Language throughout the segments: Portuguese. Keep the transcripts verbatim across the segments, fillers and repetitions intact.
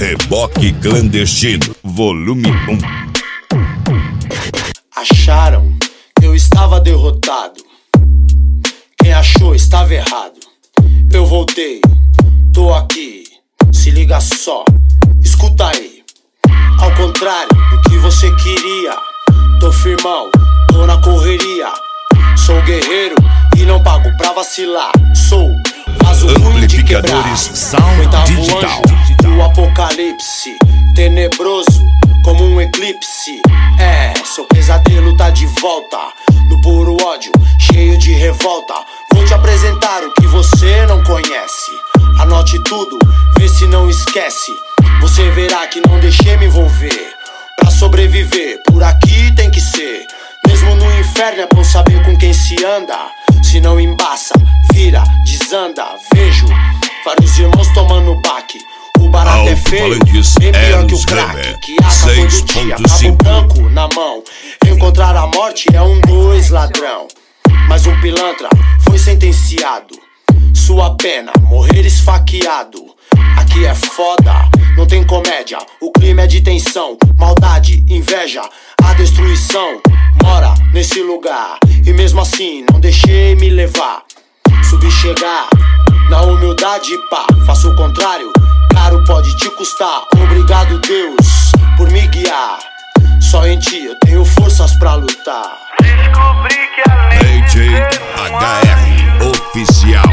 Reboque Clandestino, volume um. Acharam que eu estava derrotado. Quem achou estava errado. Eu voltei, tô aqui. Se liga só, escuta aí. Ao contrário do que você queria, tô firmão, tô na correria. Sou guerreiro e não pago pra vacilar. Sou vaso ruim de quebrar. Amplificadores Sound Oitavo Digital. anjo do apocalipse, tenebroso como um eclipse. É, seu pesadelo tá de volta, no puro ódio, cheio de revolta. Vou te apresentar o que você não conhece. Anote tudo, vê se não esquece. Você verá que não deixei me envolver. Pra sobreviver, por aqui tem que ser. Mesmo no inferno é bom saber com quem se anda. Se não embaça, vira, desanda. Vejo vários irmãos tomando baque. O barato é feio, bem pior que o crack. Que ata todo dia, cabo branco na mão. Encontrar a morte é um dois ladrão. Mas um pilantra foi sentenciado. Sua pena, morrer esfaqueado. Aqui é foda, não tem comédia. O crime é de tensão, maldade, inveja. A destruição mora nesse lugar. E mesmo assim não deixei me levar. Subi chegar, na humildade pá. Faço o contrário, caro pode te custar. Obrigado Deus por me guiar. Só em ti eu tenho forças pra lutar. Descobri que além D J de ser um H R Oficial.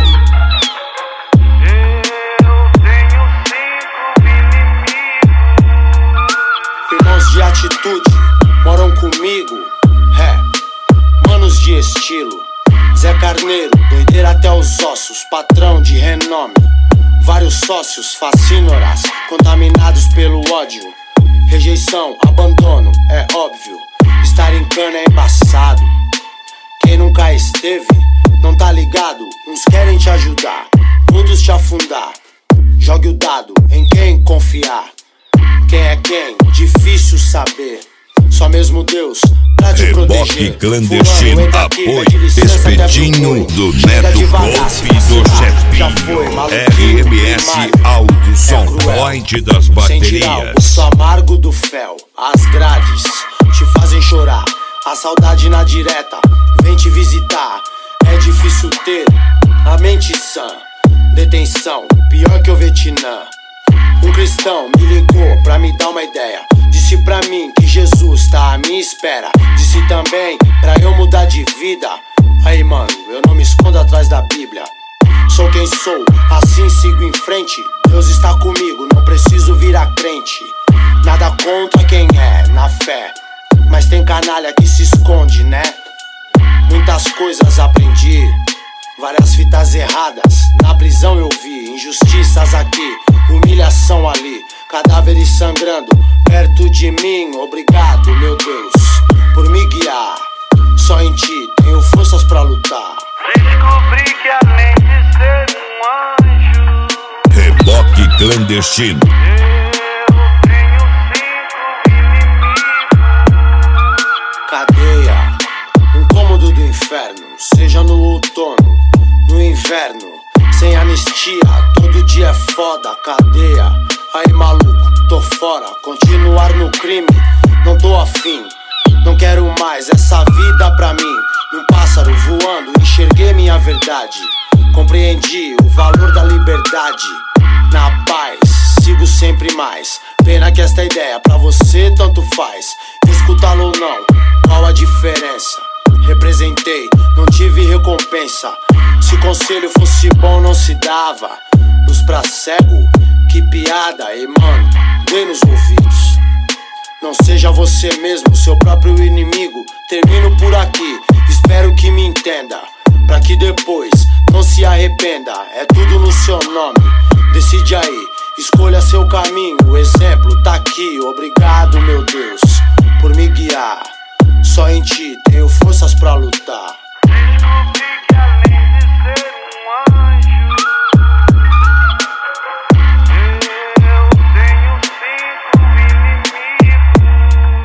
Irmãos de atitude, moram comigo. É, manos de estilo. Zé Carneiro, doideira até os ossos. Patrão de renome. Vários sócios, facínoras, contaminados pelo ódio. Rejeição, abandono, é óbvio. Estar em cana é embaçado. Quem nunca esteve, não tá ligado. Uns querem te ajudar, outros te afundar. Jogue o dado em quem confiar. Quem é quem? Difícil saber. Só mesmo Deus pra te Reboque proteger. Clandestino, apoio Espetinho do Neto Golpe do Chefinho. R M S Auto Som Point das Sem tirar o baterias. gosto amargo do fel. As grades te fazem chorar. A saudade na direta vem te visitar. É difícil ter a mente sã. Detenção, pior que o Vietnã. Um cristão me ligou pra me dar uma ideia. Disse pra mim que Jesus tá à minha espera. Disse também pra eu mudar de vida. Aí mano, eu não me escondo atrás da Bíblia. Sou quem sou, assim sigo em frente. Deus está comigo, não preciso virar crente. Nada contra quem é, na fé. Mas tem canalha que se esconde, né? Muitas coisas aprendi, várias fitas erradas. Na prisão eu vi injustiças aqui, humilhação ali, cadáveres sangrando perto de mim. Obrigado, meu Deus, por me guiar. Só em ti tenho forças pra lutar. Descobri que além de ser um anjo, Reboque Clandestino. eu tenho cinco inimigos. Cadeia, um cômodo do inferno. Seja no outono, no inverno. Sem anistia, todo dia é foda. Cadeia, aí maluco, tô fora. Continuar no crime, não tô afim. Não quero mais essa vida pra mim. Um pássaro voando, enxerguei minha verdade. Compreendi o valor da liberdade. Na paz, sigo sempre mais. Pena que esta ideia pra você tanto faz. Escutá-lo ou não, qual a diferença? Representei, não tive recompensa. Se conselho fosse bom não se dava. Luz pra cego, que piada. E mano, dê nos ouvidos. Não seja você mesmo, seu próprio inimigo. Termino por aqui, espero que me entenda. Pra que depois não se arrependa. É tudo no seu nome, decide aí. Escolha seu caminho, o exemplo tá aqui. Obrigado, meu Deus, por me guiar. Só em ti tenho forças pra lutar. Descobri que além de ser um anjo, eu tenho cinco inimigos.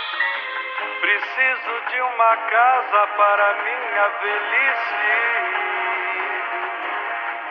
Preciso de uma casa para minha velhice.